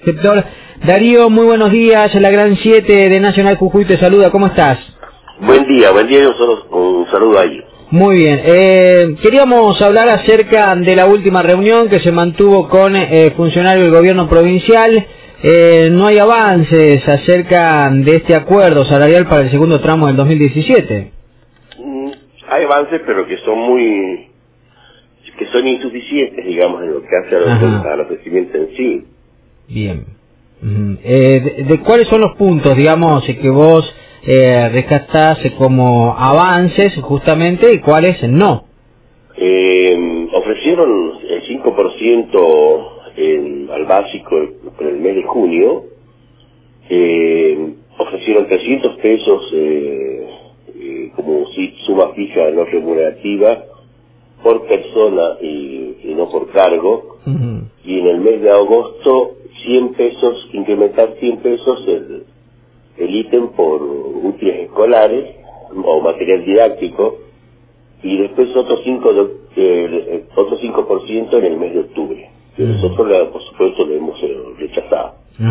Sector. Darío, muy buenos días. La Gran 7 de Nacional Jujuy te saluda. ¿Cómo estás? Buen día. Nosotros un saludo ahí. Muy bien. Queríamos hablar acerca de la última reunión que se mantuvo con funcionarios del gobierno provincial. No hay avances acerca de este acuerdo salarial para el segundo tramo del 2017. Hay avances, pero que son insuficientes, digamos, en lo que hace al ofrecimiento en sí. Bien. ¿De cuáles son los puntos, digamos, que vos rescatás como avances justamente y cuáles no? Ofrecieron el 5% al básico en el mes de junio. Ofrecieron 300 pesos como suma fija no remunerativa por persona y no por cargo. Y en el mes de agosto 100 pesos, incrementar 100 pesos el ítem por útiles escolares o material didáctico, y después otro 5% en el mes de octubre. Nosotros, por supuesto, lo hemos rechazado.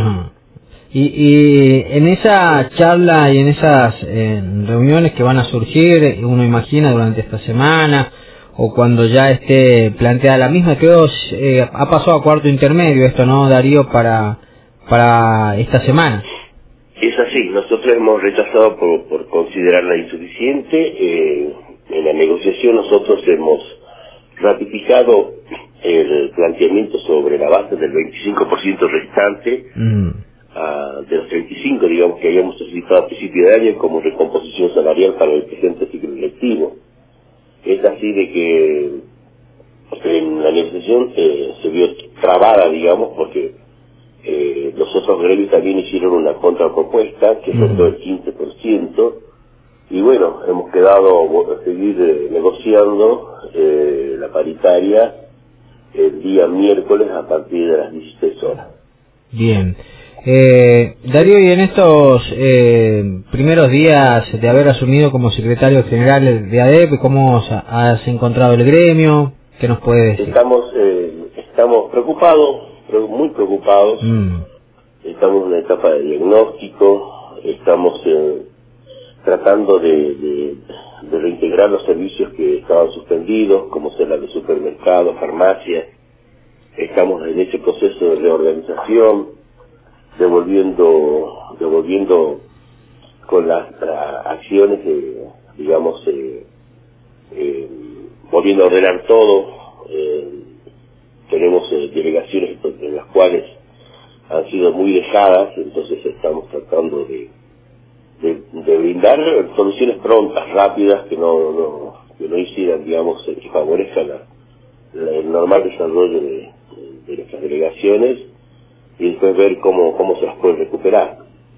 Y en esa charla y en esas reuniones que van a surgir, uno imagina durante esta semana, o cuando ya esté planteada la misma, creo ha pasado a cuarto intermedio esto, ¿no, Darío, para esta semana? Es así, nosotros hemos rechazado por considerarla insuficiente. En la negociación nosotros hemos ratificado el planteamiento sobre la base del 25% restante, de los 35, digamos, que habíamos solicitado a principio de año como recomposición salarial para el presente ciclo lectivo. Es así de que en la negociación se vio trabada, digamos, porque los otros gremios también hicieron una contrapropuesta que soltó el 15%, y bueno, hemos quedado a seguir negociando la paritaria el día miércoles a partir de las 16 horas. Bien. Darío, y en estos primeros días de haber asumido como secretario general de ADEP, ¿cómo has encontrado el gremio? ¿Qué nos puede decir? Estamos preocupados, muy preocupados. Estamos en una etapa de diagnóstico, estamos tratando de reintegrar los servicios que estaban suspendidos, como ser la de supermercados, farmacias. Estamos en ese proceso de reorganización, devolviendo con las acciones, digamos, volviendo a ordenar todo. Tenemos delegaciones en las cuales han sido muy dejadas, entonces estamos tratando de brindar soluciones prontas, rápidas, que no hicieran, digamos, que favorezcan el normal desarrollo de nuestras delegaciones, y después ver cómo se las puede recuperar.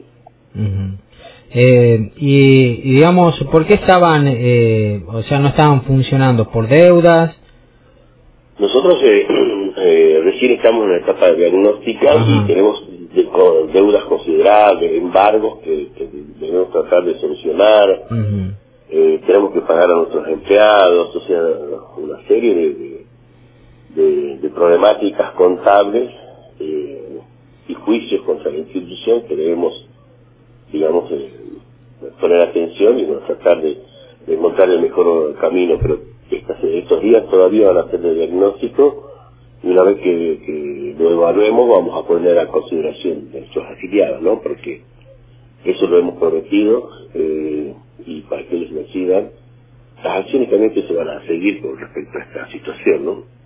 Y digamos, ¿por qué estaban, no estaban funcionando? ¿Por deudas? Nosotros recién estamos en una etapa diagnóstica y tenemos deudas considerables, embargos que debemos tratar de solucionar. Tenemos que pagar a nuestros empleados, o sea, una serie de problemáticas contables y juicios contra la institución que debemos, digamos, poner atención y tratar de encontrar el mejor camino. Pero estos días todavía van a ser de diagnóstico, y una vez que lo evaluemos vamos a poner a consideración de nuestros afiliados, ¿no? Porque eso lo hemos prometido, y para que ellos decidan las acciones también que se van a seguir con respecto a esta situación, ¿no?